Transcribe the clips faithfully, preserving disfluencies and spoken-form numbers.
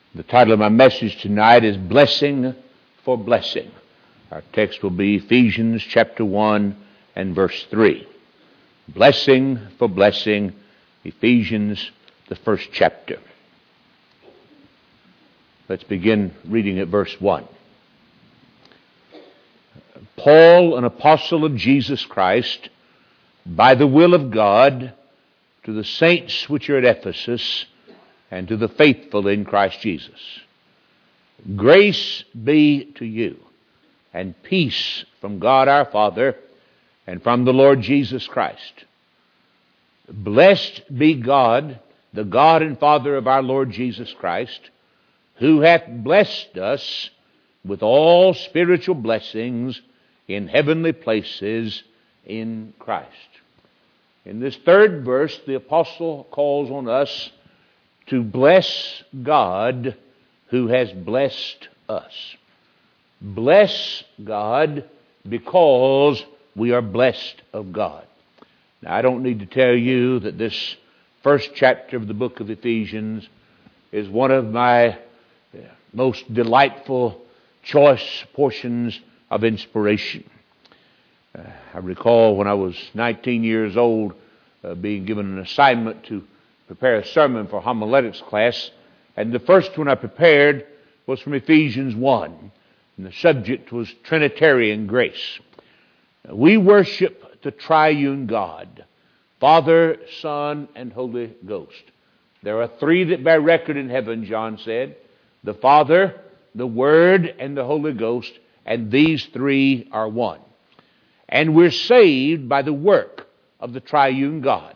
The title of my message tonight is Blessing for Blessing. Our text will be Ephesians chapter one and verse three. Blessing for blessing, Ephesians, the first chapter. Let's begin reading at verse one. Paul, an apostle of Jesus Christ, by the will of God, to the saints which are at Ephesus, and to the faithful in Christ Jesus. Grace be to you, and peace from God our Father, and from the Lord Jesus Christ. Blessed be God, the God and Father of our Lord Jesus Christ, who hath blessed us with all spiritual blessings in heavenly places in Christ. In this third verse, the apostle calls on us to bless God who has blessed us. Bless God because we are blessed of God. Now, I don't need to tell you that this first chapter of the book of Ephesians is one of my most delightful choice portions of inspiration. Uh, I recall when I was nineteen years old uh, being given an assignment to prepare a sermon for homiletics class, and the first one I prepared was from Ephesians one, and the subject was Trinitarian grace. We worship the triune God, Father, Son, and Holy Ghost. There are three that bear record in heaven, John said, the Father, the Word, and the Holy Ghost, and these three are one. And we're saved by the work of the triune God.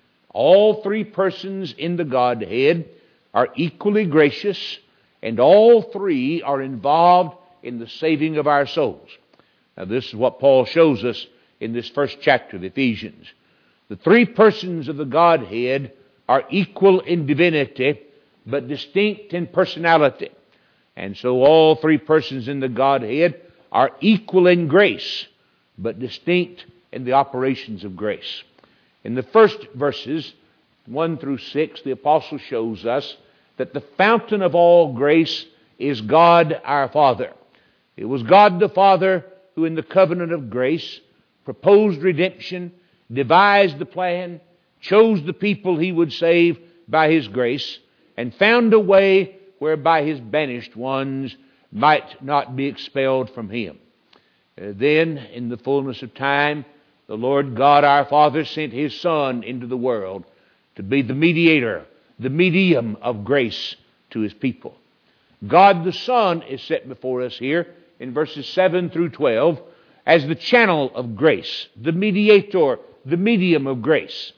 All three persons in the Godhead are equally gracious, and all three are involved in the saving of our souls. Now, this is what Paul shows us in this first chapter of Ephesians. The three persons of the Godhead are equal in divinity, but distinct in personality. And so all three persons in the Godhead are equal in grace, but distinct in the operations of grace. In the first verses, one through six, the apostle shows us that the fountain of all grace is God our Father. It was God the Father who in the covenant of grace proposed redemption, devised the plan, chose the people He would save by His grace, and found a way whereby His banished ones might not be expelled from Him. Uh, then, in the fullness of time, the Lord God our Father sent His Son into the world to be the mediator, the medium of grace to His people. God the Son is set before us here in verses seven through twelve as the channel of grace, the mediator, the medium of grace.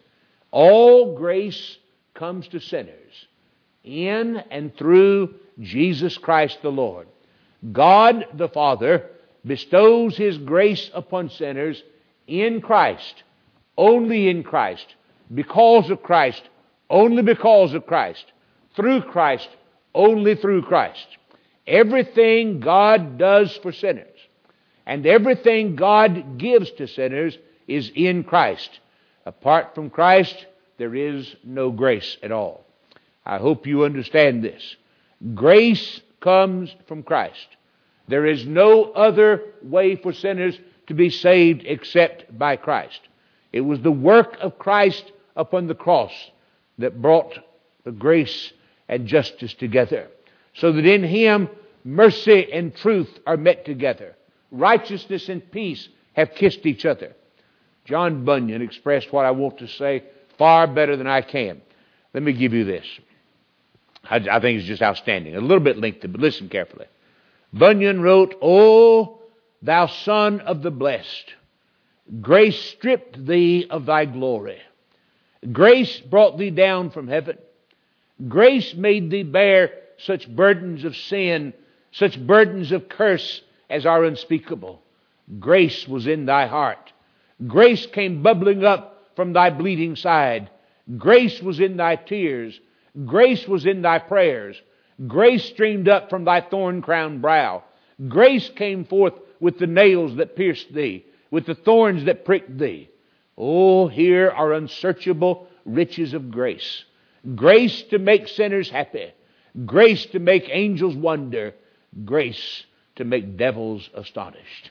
All grace comes to sinners in and through Jesus Christ the Lord. God the Father bestows His grace upon sinners in Christ, only in Christ, because of Christ, only because of Christ, through Christ, only through Christ. Everything God does for sinners and everything God gives to sinners is in Christ. Apart from Christ, there is no grace at all. I hope you understand this. Grace comes from Christ. There is no other way for sinners to be saved except by Christ. It was the work of Christ upon the cross that brought the grace and justice together, so that in Him mercy and truth are met together. Righteousness and peace have kissed each other. John Bunyan expressed what I want to say far better than I can. Let me give you this. I, I think it's just outstanding. A little bit lengthy, but listen carefully. Bunyan wrote, "O thou Son of the blessed, grace stripped thee of thy glory. Grace brought thee down from heaven. Grace made thee bear such burdens of sin, such burdens of curse as are unspeakable. Grace was in thy heart. Grace came bubbling up from thy bleeding side. Grace was in thy tears. Grace was in thy prayers. Grace streamed up from thy thorn-crowned brow. Grace came forth with the nails that pierced thee, with the thorns that pricked thee. Oh, here are unsearchable riches of grace. Grace to make sinners happy. grace to make angels wonder, grace to make devils astonished.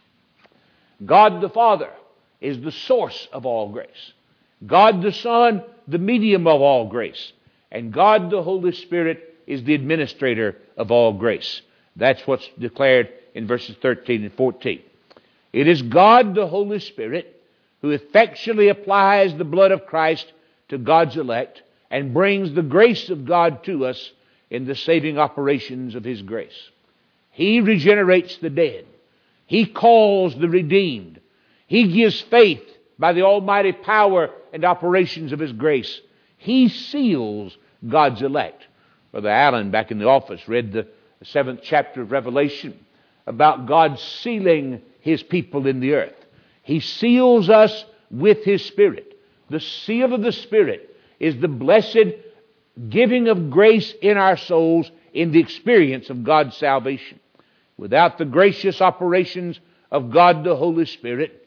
God the Father is the source of all grace. God the Son, the medium of all grace. And God the Holy Spirit is the administrator of all grace. That's what's declared in verses thirteen and fourteen. It is God the Holy Spirit who effectually applies the blood of Christ to God's elect and brings the grace of God to us in the saving operations of His grace. He regenerates the dead. He calls the redeemed. He gives faith by the almighty power and operations of His grace. He seals God's elect. Brother Allen, back in the office, read the seventh chapter of Revelation about God sealing His people in the earth. He seals us with His Spirit. The seal of the Spirit is the blessed giving of grace in our souls in the experience of God's salvation. Without the gracious operations of God the Holy Spirit,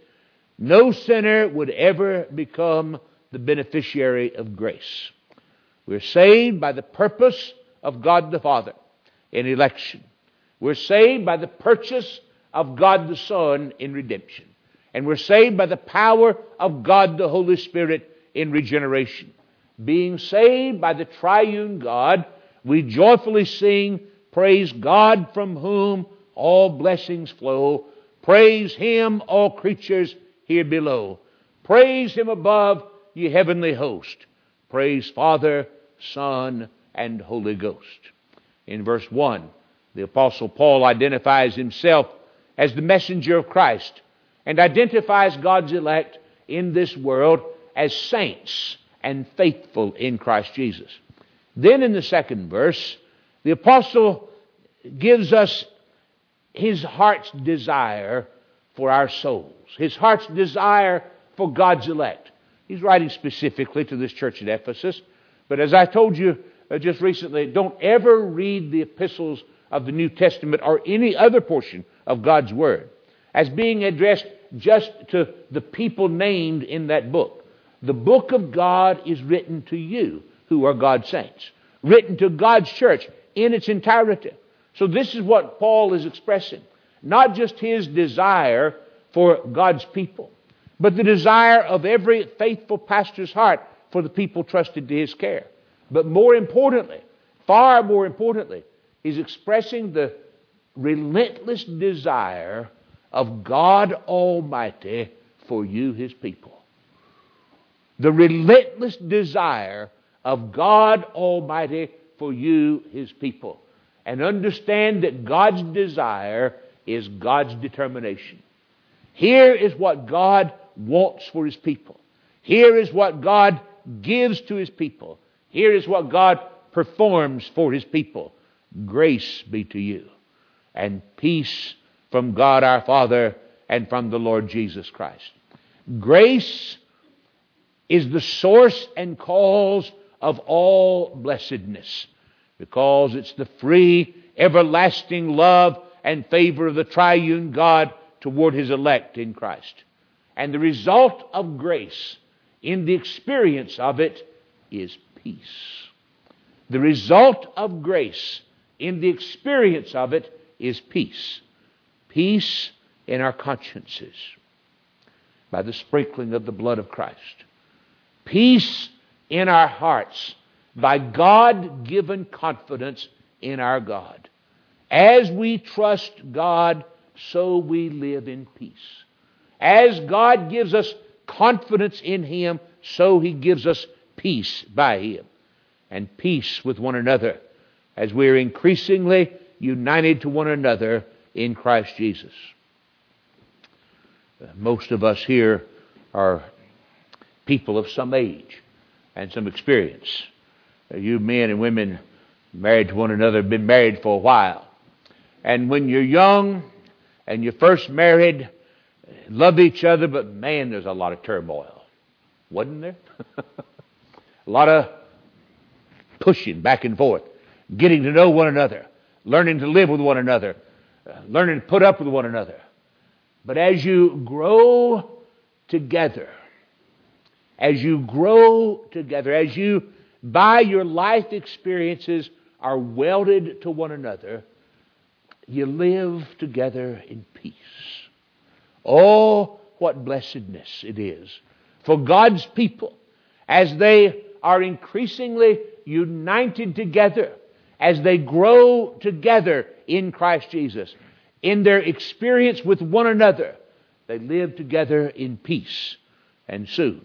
no sinner would ever become the beneficiary of grace. We're saved by the purpose of God the Father in election. We're saved by the purchase of God the Son in redemption. And we're saved by the power of God the Holy Spirit in regeneration. Being saved by the triune God, we joyfully sing, praise God from whom all blessings flow. Praise Him, all creatures here below. Praise Him above, ye heavenly host. Praise Father, Son, and Holy Ghost. In verse one, the Apostle Paul identifies himself as the messenger of Christ and identifies God's elect in this world as saints and faithful in Christ Jesus. Then in the second verse, the Apostle gives us his heart's desire for our souls, his heart's desire for God's elect. He's writing specifically to this church at Ephesus. But as I told you uh, just recently, don't ever read the epistles of the New Testament or any other portion of God's Word as being addressed just to the people named in that book. The book of God is written to you who are God's saints, written to God's church in its entirety. So this is what Paul is expressing. Not just his desire for God's people, but the desire of every faithful pastor's heart for the people trusted to his care. But more importantly, far more importantly, he's expressing the relentless desire of God Almighty for you, His people. The relentless desire of God Almighty for you, His people. And understand that God's desire is God's determination. Here is what God wants for His people. Here is what God gives to His people. Here is what God performs for His people. Grace be to you, and peace from God our Father and from the Lord Jesus Christ. Grace is the source and cause of all blessedness, because it's the free, everlasting love and favor of the triune God toward His elect in Christ. And the result of grace in the experience of it is peace. The result of grace in the experience of it is peace. Peace in our consciences by the sprinkling of the blood of Christ. Peace in our hearts by God-given confidence in our God. As we trust God, so we live in peace. As God gives us confidence in Him, so He gives us peace by Him. And peace with one another as we are increasingly united to one another in Christ Jesus. Most of us here are people of some age and some experience. You men and women married to one another have been married for a while. And when you're young and you're first married, love each other, but man, there's a lot of turmoil. Wasn't there? A lot of pushing back and forth, getting to know one another, learning to live with one another, learning to put up with one another. But as you grow together, as you grow together, as you, by your life experiences, are welded to one another, you live together in peace. Oh, what blessedness it is for God's people as they are increasingly united together, as they grow together in Christ Jesus. In their experience with one another, they live together in peace. And soon,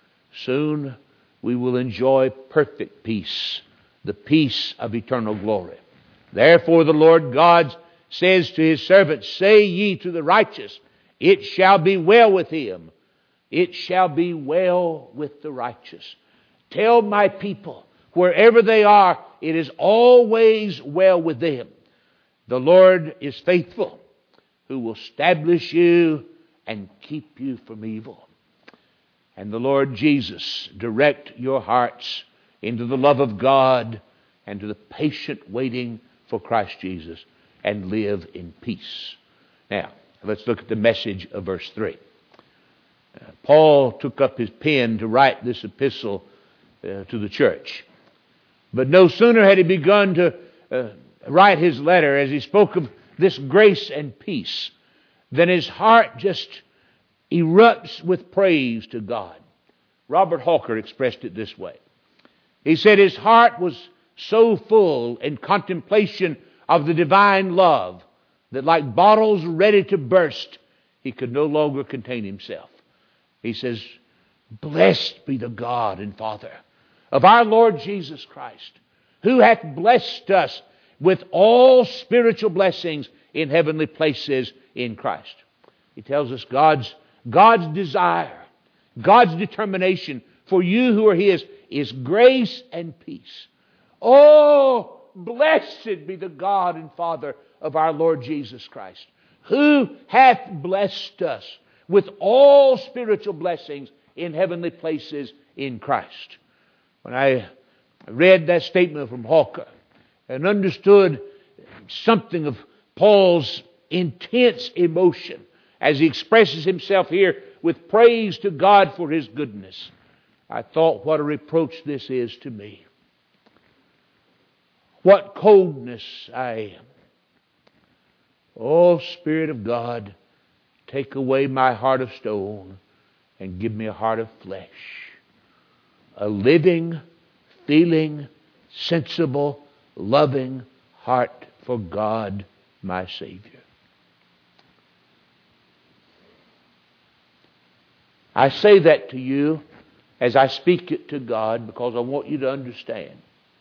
soon we will enjoy perfect peace, the peace of eternal glory. Therefore the Lord God says to His servants, say ye to the righteous, it shall be well with him. It shall be well with the righteous. Tell my people, wherever they are, it is always well with them. The Lord is faithful, who will establish you and keep you from evil. And the Lord Jesus direct your hearts into the love of God and to the patient waiting for Christ Jesus, and live in peace. Now, let's look at the message of verse three. Uh, Paul took up his pen to write this epistle uh, to the church. But no sooner had he begun to uh, write his letter, as he spoke of this grace and peace, than his heart just erupts with praise to God. Robert Hawker expressed it this way. He said his heart was so full in contemplation of the divine love that, like bottles ready to burst, he could no longer contain himself. He says, blessed be the God and Father of our Lord Jesus Christ, who hath blessed us with all spiritual blessings in heavenly places in Christ. He tells us God's, God's desire, God's determination for you who are His is grace and peace. Oh, blessed be the God and Father of our Lord Jesus Christ, who hath blessed us with all spiritual blessings in heavenly places in Christ. When I read that statement from Hawker and understood something of Paul's intense emotion as he expresses himself here with praise to God for His goodness, I thought, what a reproach this is to me. What coldness I am. Oh, Spirit of God, take away my heart of stone and give me a heart of flesh. A living, feeling, sensible, loving heart for God, my Savior. I say that to you as I speak it to God because I want you to understand.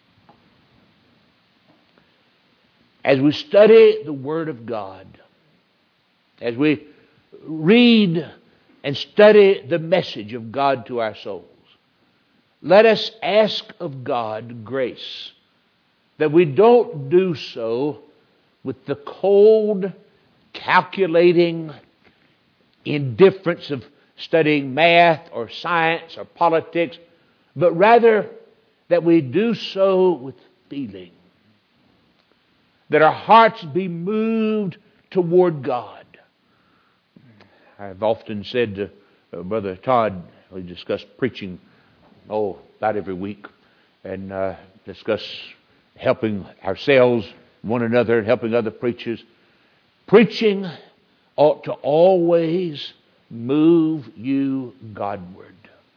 As we study the Word of God, as we read and study the message of God to our souls, let us ask of God grace that we don't do so with the cold, calculating indifference of studying math or science or politics, but rather that we do so with feeling. That our hearts be moved toward God. I've often said to uh, Brother Todd, we discuss preaching, oh, about every week, and uh, discuss helping ourselves, one another, and helping other preachers. Preaching ought to always move you Godward.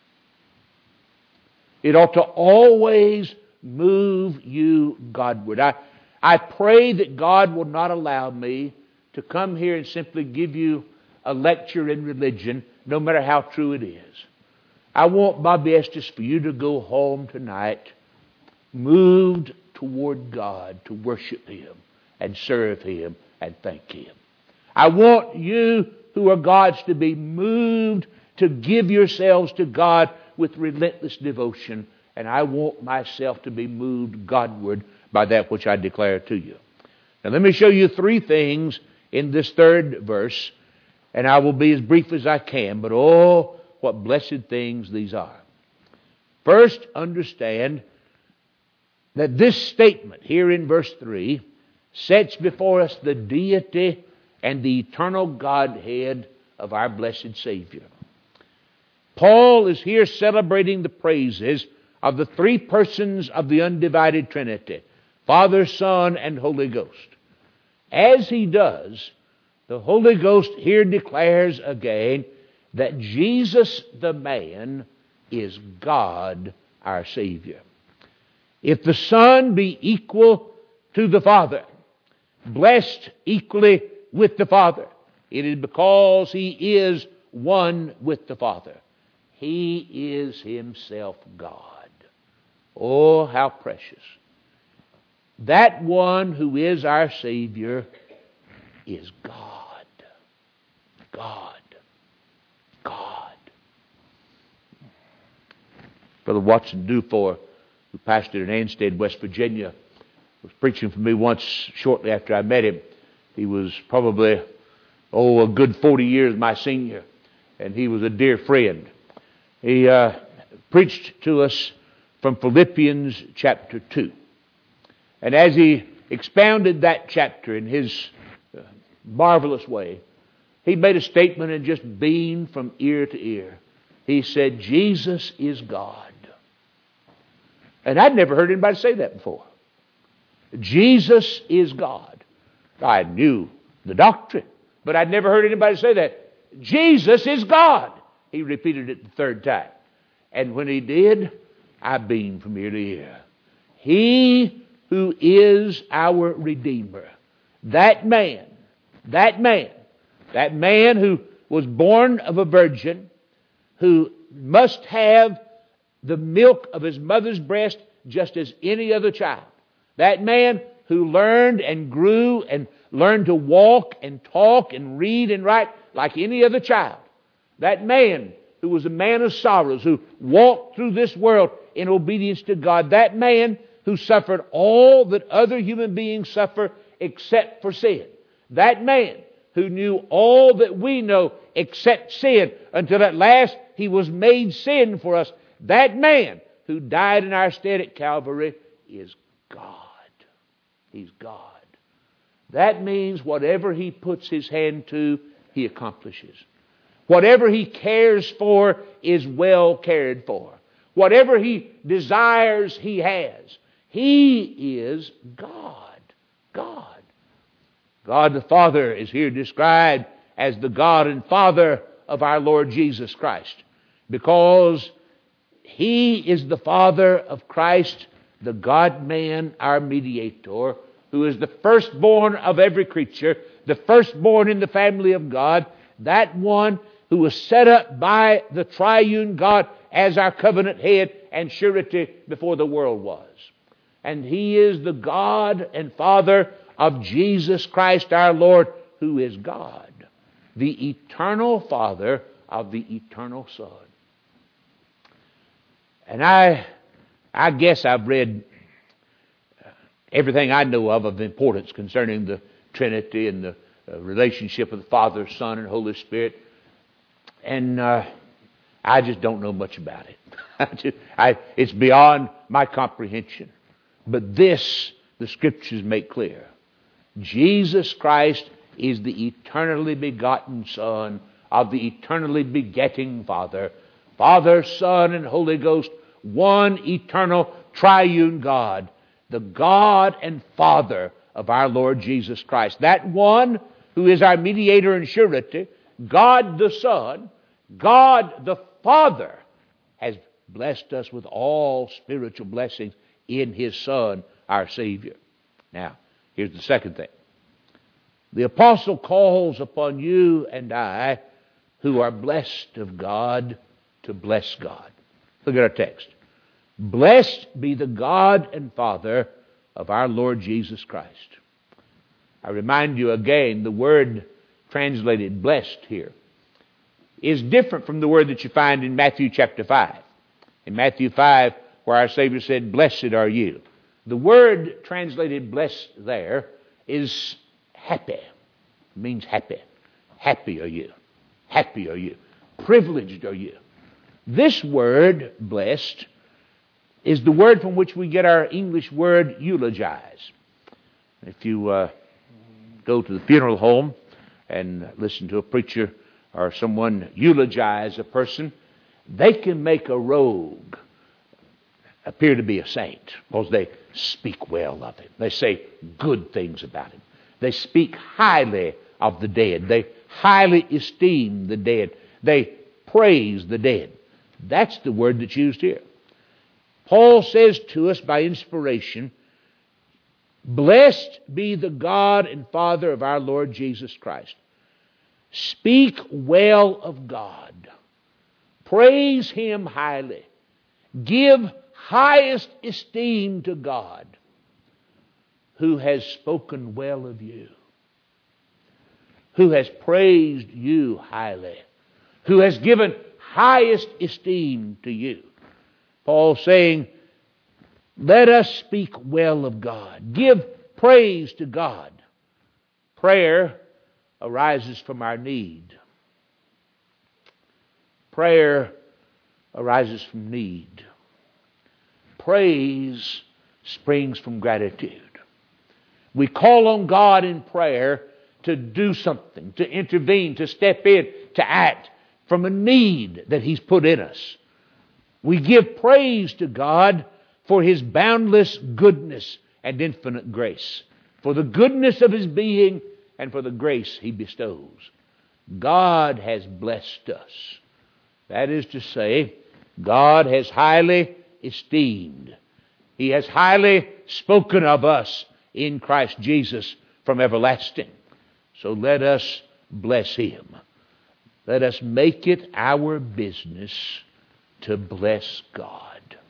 It ought to always move you Godward. I I pray that God will not allow me to come here and simply give you a lecture in religion, no matter how true it is. I want my best just for you to go home tonight moved toward God to worship Him and serve Him and thank Him. I want you who are God's to be moved to give yourselves to God with relentless devotion, and I want myself to be moved Godward by that which I declare to you. Now let me show you three things in this third verse, and I will be as brief as I can, but oh, what blessed things these are. First, understand that this statement here in verse three sets before us the deity and the eternal Godhead of our blessed Savior. Paul is here celebrating the praises of the three persons of the undivided Trinity, Father, Son, and Holy Ghost. As He does, the Holy Ghost here declares again that Jesus the man is God our Savior. If the Son be equal to the Father, blessed equally with the Father, it is because He is one with the Father. He is Himself God. Oh, how precious. That one who is our Savior is God. God. God. Brother Watson Dufour, who pastored in Anstead, West Virginia, was preaching for me once shortly after I met him. He was probably, oh, a good forty years my senior, and he was a dear friend. He uh, preached to us from Philippians chapter two. And as he expounded that chapter in his uh, marvelous way, he made a statement and just beamed from ear to ear. He said, Jesus is God. And I'd never heard anybody say that before. Jesus is God. I knew the doctrine, but I'd never heard anybody say that. Jesus is God. He repeated it the third time. And when he did, I beamed from ear to ear. He who is our Redeemer, that man, that man, that man who was born of a virgin, who must have the milk of his mother's breast just as any other child. That man who learned and grew and learned to walk and talk and read and write like any other child. That man who was a man of sorrows, who walked through this world in obedience to God. That man who suffered all that other human beings suffer except for sin. That man who knew all that we know except sin, until at last He was made sin for us. That man who died in our stead at Calvary is God. He's God. That means whatever He puts His hand to, He accomplishes. Whatever He cares for is well cared for. Whatever He desires, He has. He is God. God. God the Father is here described as the God and Father of our Lord Jesus Christ, because He is the Father of Christ, the God-man, our mediator, who is the firstborn of every creature, the firstborn in the family of God, that one who was set up by the triune God as our covenant head and surety before the world was. And He is the God and Father of Jesus Christ our Lord, who is God, the eternal Father of the eternal Son. And I, I guess I've read everything I know of of importance concerning the Trinity and the uh, relationship of the Father, Son, and Holy Spirit. And uh, I just don't know much about it. I just, I, it's beyond my comprehension. But this, the Scriptures make clear. Jesus Christ is the eternally begotten Son of the eternally begetting Father. Father, Son, and Holy Ghost, one eternal triune God, the God and Father of our Lord Jesus Christ. That one who is our mediator and surety, God the Son, God the Father, has blessed us with all spiritual blessings in His Son, our Savior. Now, here's the second thing. The apostle calls upon you and I, who are blessed of God, to bless God. Look at our text. Blessed be the God and Father of our Lord Jesus Christ. I remind you again, the word translated blessed here is different from the word that you find in Matthew chapter five. In Matthew five, where our Savior said, blessed are you. The word translated blessed there is happy. It means happy. Happy are you. Happy are you. Privileged are you. This word, blessed, is the word from which we get our English word eulogize. If you uh, go to the funeral home and listen to a preacher or someone eulogize a person, they can make a rogue appear to be a saint because they speak well of him. They say good things about him. They speak highly of the dead. They highly esteem the dead. They praise the dead. That's the word that's used here. Paul says to us by inspiration, blessed be the God and Father of our Lord Jesus Christ. Speak well of God. Praise Him highly. Give highest esteem to God, who has spoken well of you, who has praised you highly, who has given highest esteem to you. Paul saying, let us speak well of God. Give praise to God. Prayer arises from our need. Prayer arises from need. Praise springs from gratitude. We call on God in prayer to do something, to intervene, to step in, to act from a need that He's put in us. We give praise to God for His boundless goodness and infinite grace, for the goodness of His being and for the grace He bestows. God has blessed us. That is to say, God has highly esteemed. He has highly spoken of us in Christ Jesus from everlasting. So let us bless Him. Let us make it our business to bless God.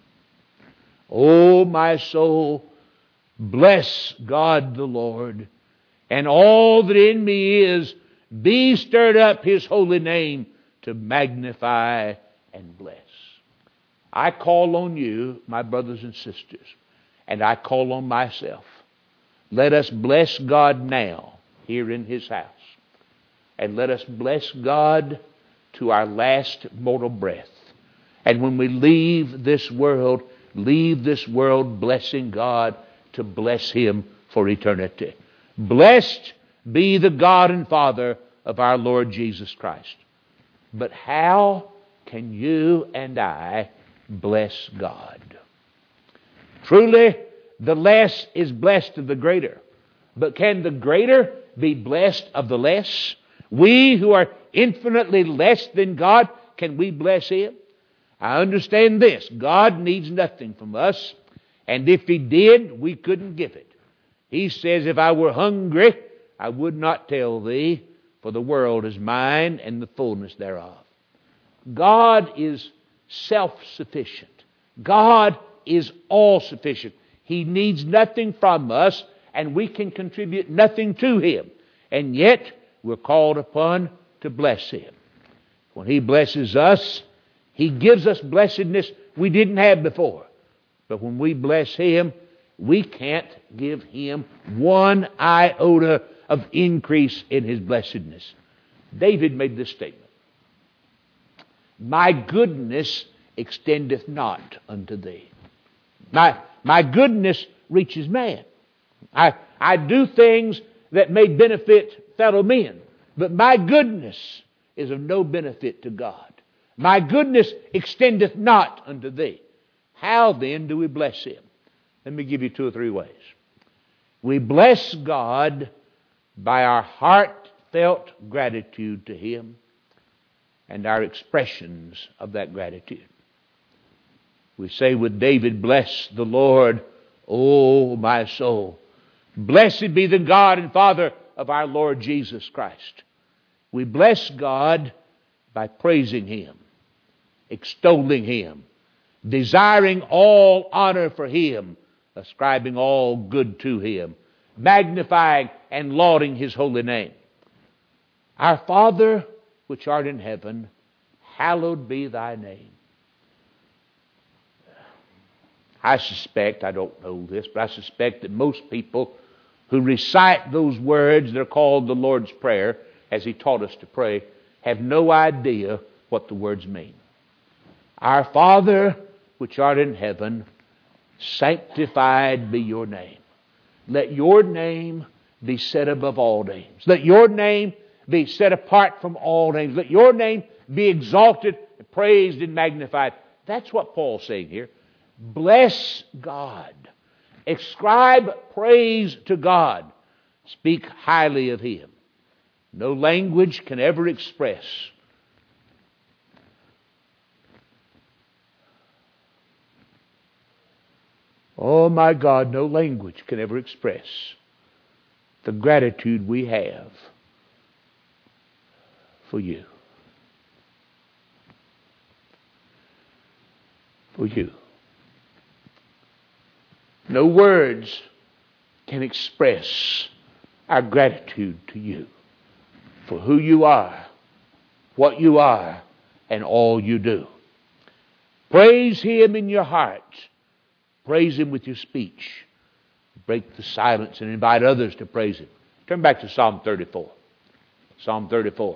Oh, my soul, bless God the Lord, and all that in me is, be stirred up His holy name to magnify and bless. I call on you, my brothers and sisters, and I call on myself. Let us bless God now here in His house. And let us bless God to our last mortal breath. And when we leave this world, leave this world blessing God to bless Him for eternity. Blessed be the God and Father of our Lord Jesus Christ. But how can you and I bless God? Truly, the less is blessed of the greater. But can the greater be blessed of the less? We who are infinitely less than God, can we bless Him? I understand this. God needs nothing from us. And if He did, we couldn't give it. He says, if I were hungry, I would not tell thee, for the world is mine and the fullness thereof. God is self-sufficient. God is all-sufficient. He needs nothing from us, and we can contribute nothing to Him. And yet, we're called upon to bless Him. When He blesses us, He gives us blessedness we didn't have before. But when we bless Him, we can't give Him one iota of increase in His blessedness. David made this statement. My goodness extendeth not unto thee. My, my goodness reaches man. I, I do things that may benefit fellow men, but my goodness is of no benefit to God. My goodness extendeth not unto thee. How then do we bless Him? Let me give you two or three ways. We bless God by our heartfelt gratitude to Him and our expressions of that gratitude. We say with David, bless the Lord, O my soul. Blessed be the God and Father of our Lord Jesus Christ. We bless God by praising Him, extolling Him, desiring all honor for Him, ascribing all good to Him, magnifying and lauding His holy name. Our Father, which art in heaven, hallowed be Thy name. I suspect, I don't know this, but I suspect that most people who recite those words, they're called the Lord's Prayer, as He taught us to pray, have no idea what the words mean. Our Father, which art in heaven, sanctified be your name. Let your name be set above all names. Let your name be set apart from all names. Let your name be exalted, praised, and magnified. That's what Paul's saying here. Bless God. Ascribe praise to God. Speak highly of Him. No language can ever express oh my God, no language can ever express the gratitude we have for you. For you. No words can express our gratitude to you for who you are, what you are, and all you do. Praise Him in your heart. Praise Him with your speech. Break the silence and invite others to praise Him. Turn back to Psalm thirty-four. Psalm thirty-four.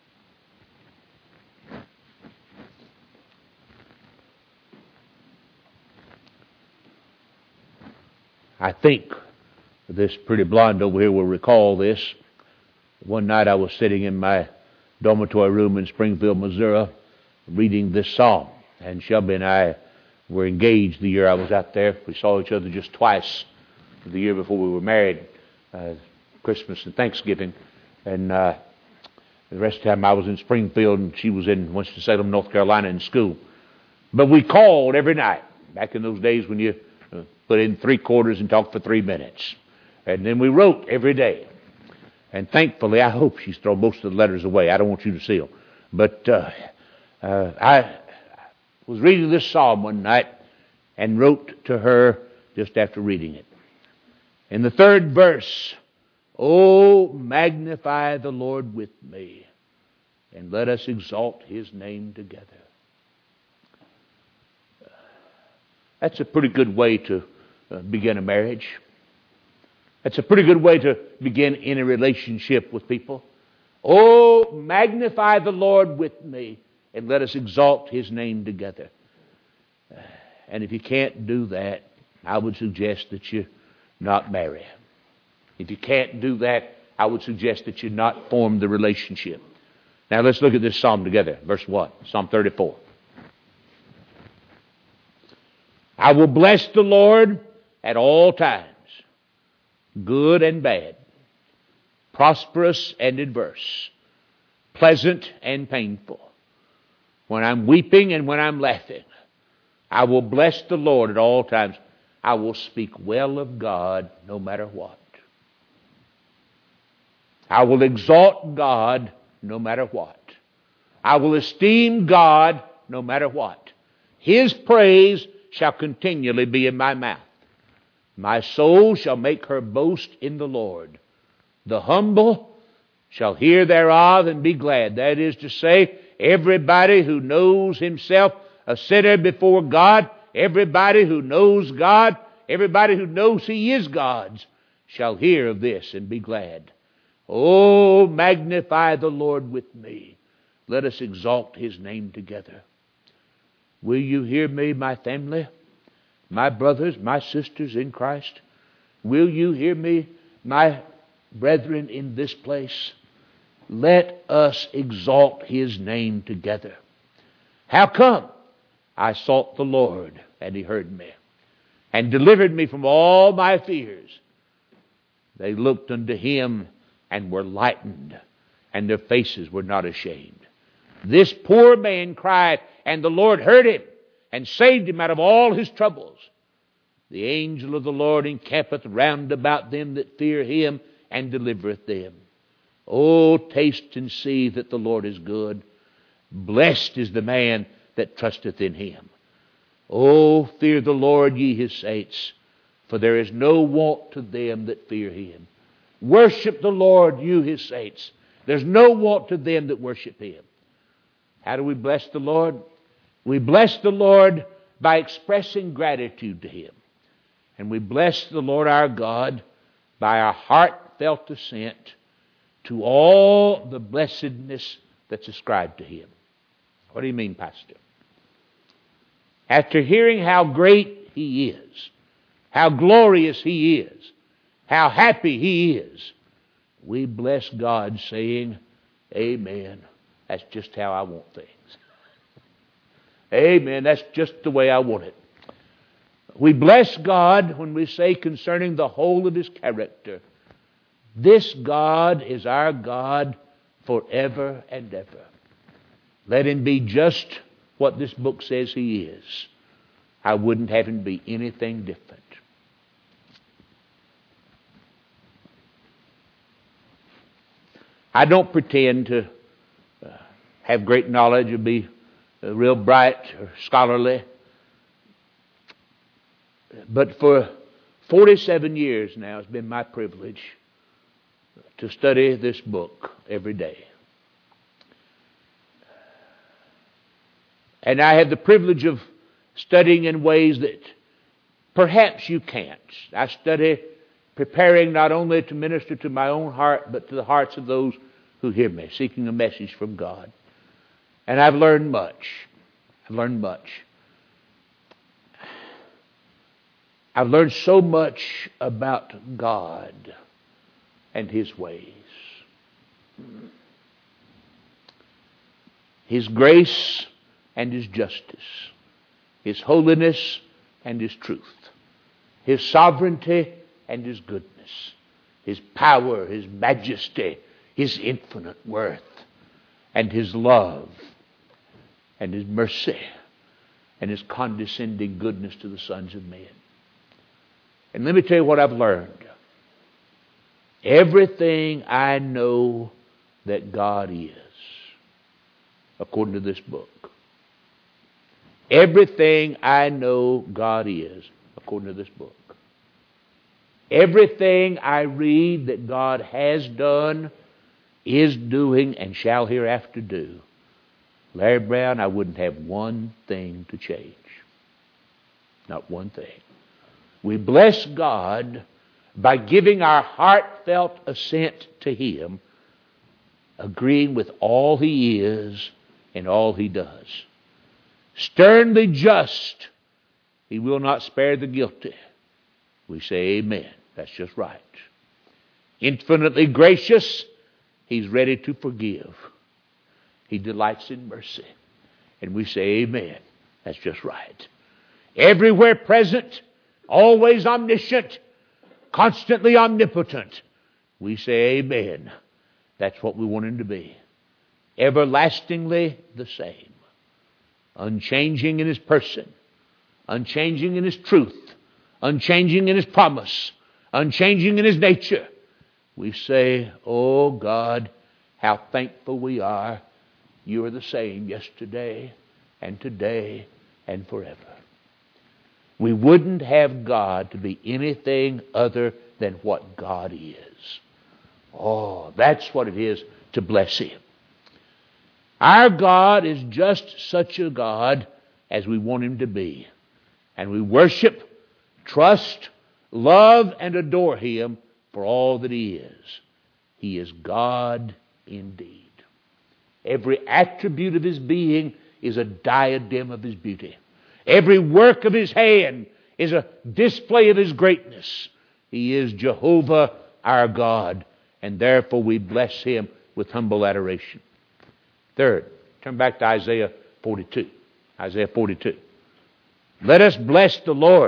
I think this pretty blonde over here will recall this. One night I was sitting in my dormitory room in Springfield, Missouri, reading this psalm. And Shelby and I were engaged the year I was out there. We saw each other just twice the year before we were married, uh, Christmas and Thanksgiving. And uh, the rest of the time I was in Springfield and she was in Winston-Salem, North Carolina in school. But we called every night, back in those days when you uh, put in three quarters and talked for three minutes. And then we wrote every day. And thankfully, I hope she's thrown most of the letters away. I don't want you to see them. But uh, uh, I was reading this psalm one night and wrote to her just after reading it. In the third verse, "Oh, magnify the Lord with me, and let us exalt His name together." That's a pretty good way to uh, begin a marriage. That's a pretty good way to begin in a relationship with people. Oh, magnify the Lord with me, and let us exalt His name together. And if you can't do that, I would suggest that you not marry. If you can't do that, I would suggest that you not form the relationship. Now let's look at this psalm together. Verse one, Psalm thirty-four. I will bless the Lord at all times, good and bad, prosperous and adverse, pleasant and painful. When I'm weeping and when I'm laughing, I will bless the Lord at all times. I will speak well of God no matter what. I will exalt God no matter what. I will esteem God no matter what. His praise shall continually be in my mouth. My soul shall make her boast in the Lord. The humble shall hear thereof and be glad. That is to say, everybody who knows himself a sinner before God, everybody who knows God, everybody who knows He is God's, shall hear of this and be glad. Oh, magnify the Lord with me. Let us exalt His name together. Will you hear me, my family, my brothers, my sisters in Christ? Will you hear me, my brethren in this place? Let us exalt His name together. How come? I sought the Lord, and He heard me, and delivered me from all my fears. They looked unto Him and were lightened, and their faces were not ashamed. This poor man cried, and the Lord heard him, and saved him out of all his troubles. The angel of the Lord encampeth round about them that fear Him, and delivereth them. Oh, taste and see that the Lord is good. Blessed is the man that trusteth in Him. Oh, fear the Lord, ye His saints, for there is no want to them that fear Him. Worship the Lord, you His saints. There's no want to them that worship Him. How do we bless the Lord? We bless the Lord by expressing gratitude to Him. And we bless the Lord our God by our heartfelt assent to all the blessedness that's ascribed to Him. What do you mean, Pastor? After hearing how great He is, how glorious He is, how happy He is, we bless God saying, amen. That's just how I want things. Amen. That's just the way I want it. We bless God when we say concerning the whole of His character, this God is our God forever and ever. Let Him be just what this book says He is. I wouldn't have Him be anything different. I don't pretend to uh, have great knowledge or be uh, real bright or scholarly. But for forty-seven years now, it's been my privilege to study this book every day. And I have the privilege of studying in ways that perhaps you can't. I study preparing not only to minister to my own heart, but to the hearts of those who hear me, seeking a message from God. And I've learned much. I've learned much. I've learned so much about God and His ways. His grace and His justice. His holiness and His truth. His sovereignty and His goodness. His power, His majesty, His infinite worth, and His love, and His mercy, and His condescending goodness to the sons of men. And let me tell you what I've learned. Everything I know that God is, according to this book. Everything I know God is, according to this book. Everything I read that God has done, is doing, and shall hereafter do, Larry Brown, I wouldn't have one thing to change. Not one thing. We bless God by giving our heartfelt assent to Him, agreeing with all He is and all He does. Sternly just, He will not spare the guilty. We say amen. That's just right. Infinitely gracious, He's ready to forgive. He delights in mercy. And we say amen. That's just right. Everywhere present, always omniscient, constantly omnipotent. We say amen. That's what we want Him to be. Everlastingly the same. Unchanging in His person. Unchanging in His truth. Unchanging in His promise. Unchanging in His nature. We say, oh God, how thankful we are. You are the same yesterday and today and forever. We wouldn't have God to be anything other than what God is. Oh, that's what it is to bless Him. Our God is just such a God as we want Him to be. And we worship, trust, love, and adore Him for all that He is. He is God indeed. Every attribute of His being is a diadem of His beauty. Every work of His hand is a display of His greatness. He is Jehovah our God, and therefore we bless Him with humble adoration. Third, turn back to Isaiah forty-two. Isaiah forty-two. Let us bless the Lord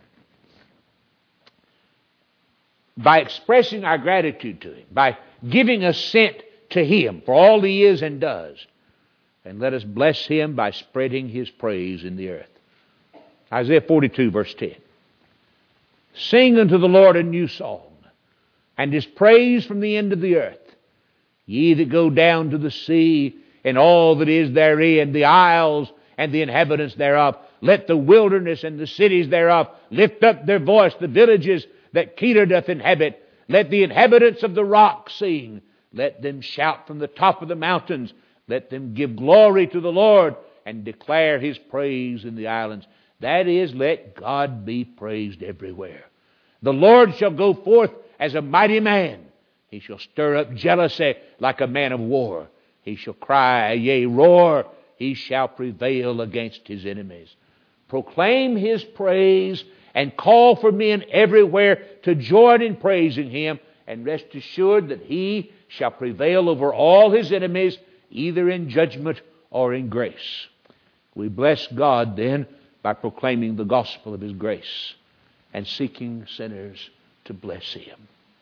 by expressing our gratitude to Him, by giving assent to Him for all He is and does. And let us bless Him by spreading His praise in the earth. Isaiah forty-two, verse ten. Sing unto the Lord a new song, and His praise from the end of the earth. Ye that go down to the sea, and all that is therein, the isles and the inhabitants thereof, let the wilderness and the cities thereof lift up their voice, the villages that Kedar doth inhabit. Let the inhabitants of the rock sing. Let them shout from the top of the mountains. Let them give glory to the Lord and declare His praise in the islands. That is, let God be praised everywhere. The Lord shall go forth as a mighty man. He shall stir up jealousy like a man of war. He shall cry, yea, roar. He shall prevail against his enemies. Proclaim His praise and call for men everywhere to join in praising Him, and rest assured that He shall prevail over all His enemies, either in judgment or in grace. We bless God then by proclaiming the gospel of His grace and seeking sinners to bless Him.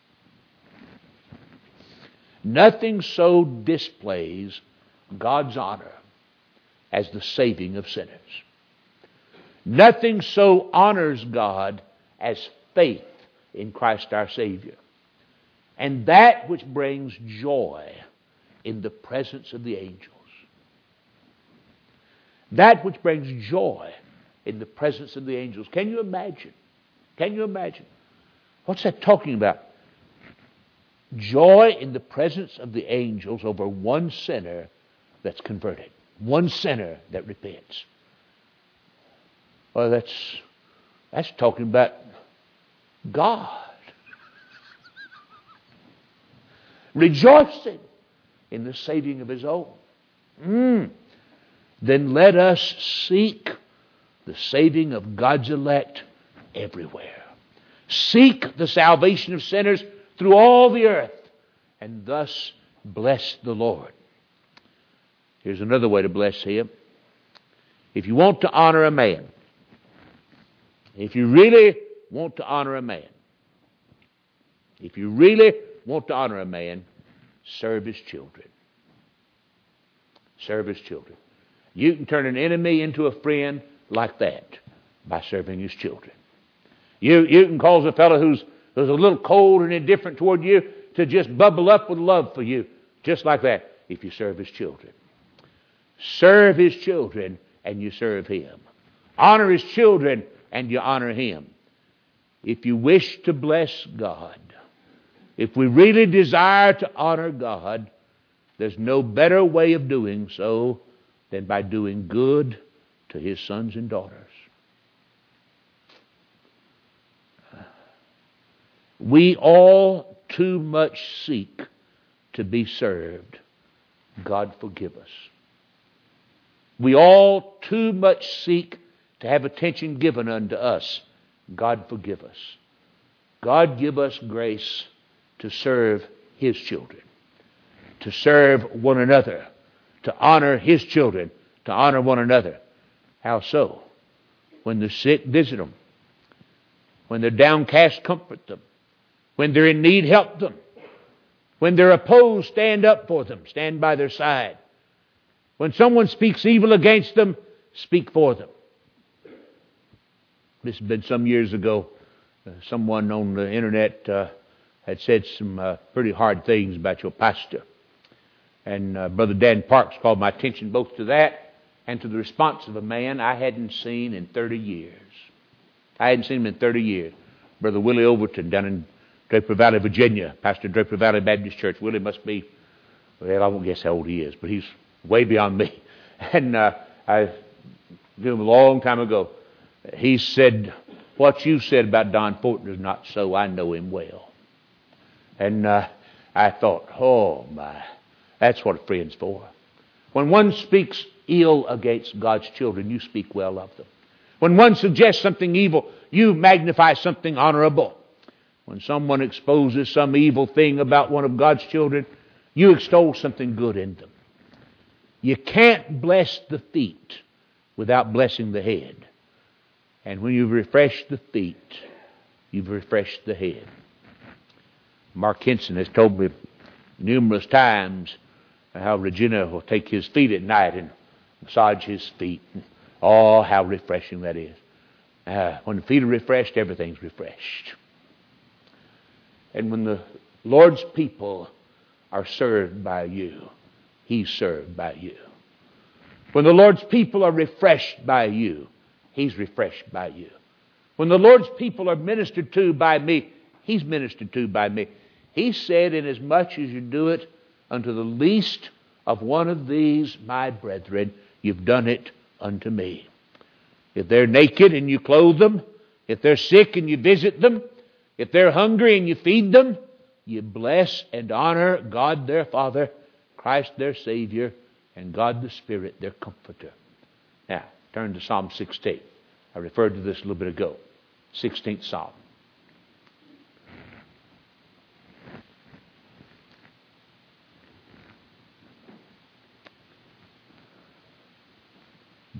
Nothing so displays God's honor as the saving of sinners. Nothing so honors God as faith in Christ our Savior. And that which brings joy in the presence of the angels. That which brings joy in the presence of the angels. Can you imagine? Can you imagine? What's that talking about? Joy in the presence of the angels over one sinner that's converted. One sinner that repents. Well, that's, that's talking about God. Rejoicing in the saving of His own. Mm. Then let us seek the saving of God's elect everywhere. Seek the salvation of sinners through all the earth, and thus bless the Lord. Here's another way to bless Him. If you want to honor a man, if you really want to honor a man, if you really want to honor a man, serve his children. Serve his children. You can turn an enemy into a friend like that by serving his children. You, you can cause a fellow who's, who's a little cold and indifferent toward you to just bubble up with love for you, just like that, if you serve his children. Serve his children and you serve him. Honor his children and you honor him. If you wish to bless God, if we really desire to honor God, there's no better way of doing so than by doing good to His sons and daughters. We all too much seek to be served. God forgive us. We all too much seek to have attention given unto us. God forgive us. God give us grace to serve His children, to serve one another, to honor His children, to honor one another. How so? When the sick, visit them. When they're downcast, comfort them. When they're in need, help them. When they're opposed, stand up for them. Stand by their side. When someone speaks evil against them, speak for them. This has been some years ago. Uh, someone on the internet uh, had said some uh, pretty hard things about your pastor. And uh, Brother Dan Parks called my attention both to that and to the response of a man I hadn't seen in thirty years. I hadn't seen him in thirty years. Brother Willie Overton down in Draper Valley, Virginia, pastor Draper Valley Baptist Church. Willie must be, well, I won't guess how old he is, but he's way beyond me. And uh, I knew him a long time ago. He said, what you said about Don Fortin is not so. I know him well. And uh, I thought, oh my, that's what a friend's for. When one speaks ill against God's children, you speak well of them. When one suggests something evil, you magnify something honorable. When someone exposes some evil thing about one of God's children, you extol something good in them. You can't bless the feet without blessing the head. And when you've refreshed the feet, you've refreshed the head. Mark Henson has told me numerous times how Regina will take his feet at night and massage his feet. Oh, how refreshing that is. Uh, when the feet are refreshed, everything's refreshed. And when the Lord's people are served by you, He's served by you. When the Lord's people are refreshed by you, He's refreshed by you. When the Lord's people are ministered to by me, He's ministered to by me. He said, inasmuch as you do it unto the least of one of these, my brethren, you've done it unto me. If they're naked and you clothe them, if they're sick and you visit them, if they're hungry and you feed them, you bless and honor God their Father, Christ their Savior, and God the Spirit their Comforter. Now, turn to Psalm sixteen. I referred to this a little bit ago. sixteenth Psalm.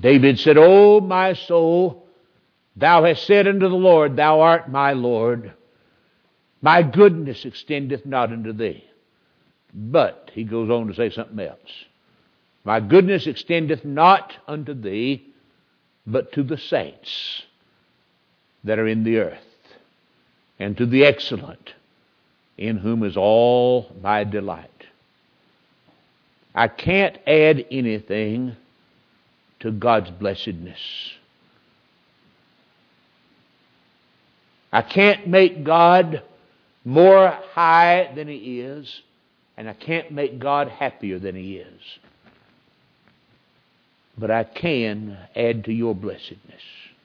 David said, O my soul, thou hast said unto the Lord, Thou art my Lord. My goodness extendeth not unto thee. But, he goes on to say something else. My goodness extendeth not unto thee, but to the saints that are in the earth, and to the excellent, in whom is all my delight. I can't add anything to God's blessedness. I can't make God more high than He is, and I can't make God happier than He is. But I can add to your blessedness.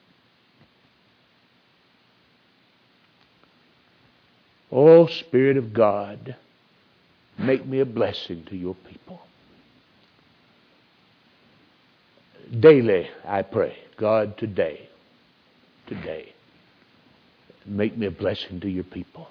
Oh, Spirit of God, make me a blessing to your people. Daily, I pray, God, today, today, make me a blessing to your people.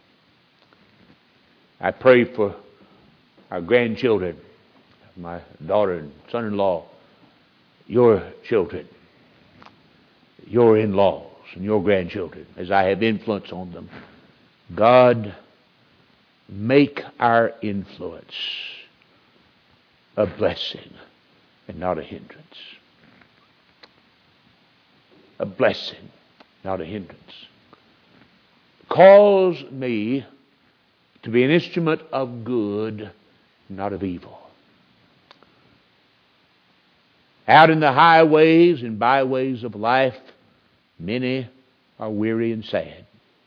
I pray for our grandchildren, my daughter and son-in-law, your children, your in-laws, and your grandchildren, as I have influence on them. God, make our influence a blessing and not a hindrance. A blessing, not a hindrance. Cause me to be an instrument of good, not of evil. Out in the highways and byways of life, many are weary and sad.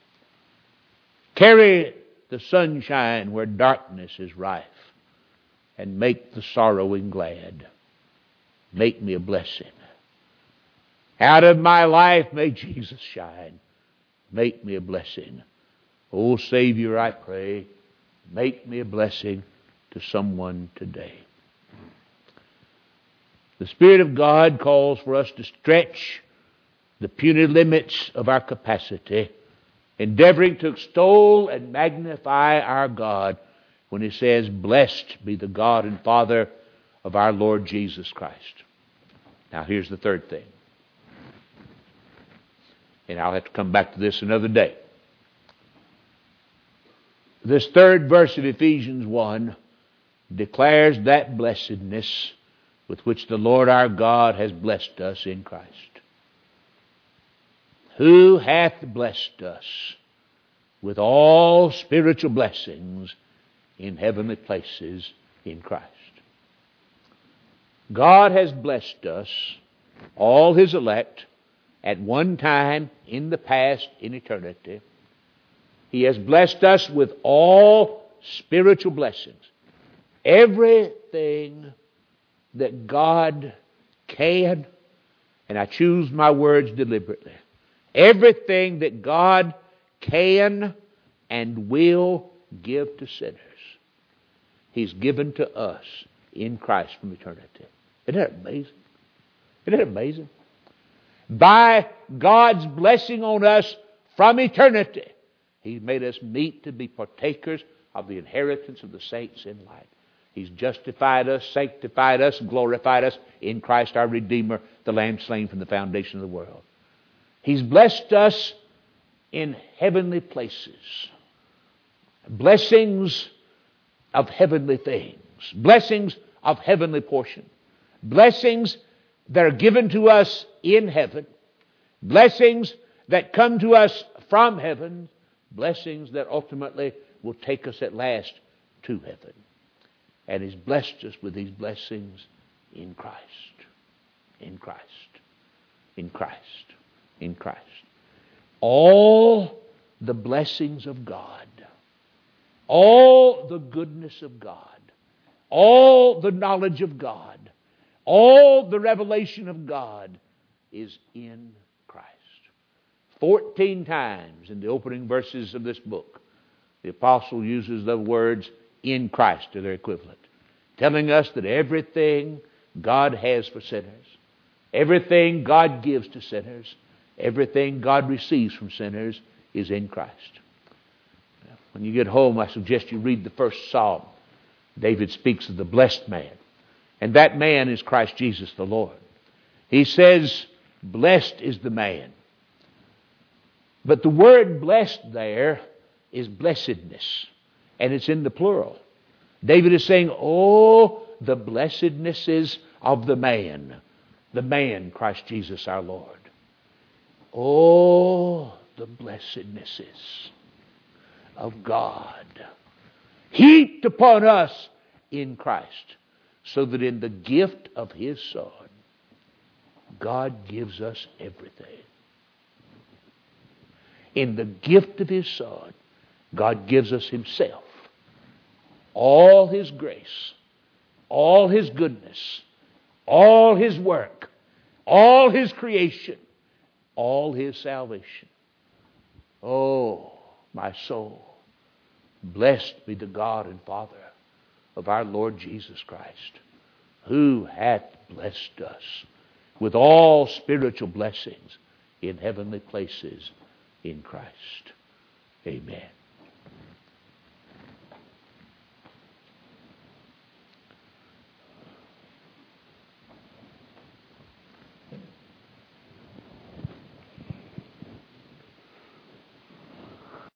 Carry the sunshine where darkness is rife, and make the sorrowing glad. Make me a blessing. Out of my life may Jesus shine. Make me a blessing. Oh, Savior, I pray, make me a blessing to someone today. The Spirit of God calls for us to stretch the puny limits of our capacity, endeavoring to extol and magnify our God when He says, Blessed be the God and Father of our Lord Jesus Christ. Now here's the third thing. And I'll have to come back to this another day. This third verse of Ephesians one declares that blessedness with which the Lord our God has blessed us in Christ. Who hath blessed us with all spiritual blessings in heavenly places in Christ. God has blessed us, all His elect, at one time in the past, in eternity. He has blessed us with all spiritual blessings. Everything that God can, and I choose my words deliberately, everything that God can and will give to sinners, He's given to us in Christ from eternity. Isn't that amazing? Isn't that amazing? By God's blessing on us from eternity, He's made us meet to be partakers of the inheritance of the saints in light. He's justified us, sanctified us, glorified us in Christ our Redeemer, the Lamb slain from the foundation of the world. He's blessed us in heavenly places. Blessings of heavenly things. Blessings of heavenly portion. Blessings that are given to us in heaven. Blessings that come to us from heaven. Blessings that ultimately will take us at last to heaven. And He's blessed us with these blessings in Christ. In Christ. In Christ. In Christ. All the blessings of God. All the goodness of God. All the knowledge of God. All the revelation of God is in Christ. Fourteen times in the opening verses of this book, the apostle uses the words in Christ to their equivalent, telling us that everything God has for sinners, everything God gives to sinners, everything God receives from sinners is in Christ. When you get home, I suggest you read the first Psalm. David speaks of the blessed man, and that man is Christ Jesus the Lord. He says, blessed is the man. But the word blessed there is blessedness, and it's in the plural. David is saying, oh, the blessednesses of the man, the man, Christ Jesus our Lord. Oh, the blessednesses of God heaped upon us in Christ, so that in the gift of His Son, God gives us everything. In the gift of His Son, God gives us Himself, all His grace, all His goodness, all His work, all His creation, all His salvation. Oh, my soul, blessed be the God and Father of our Lord Jesus Christ, who hath blessed us with all spiritual blessings in heavenly places in Christ. Amen.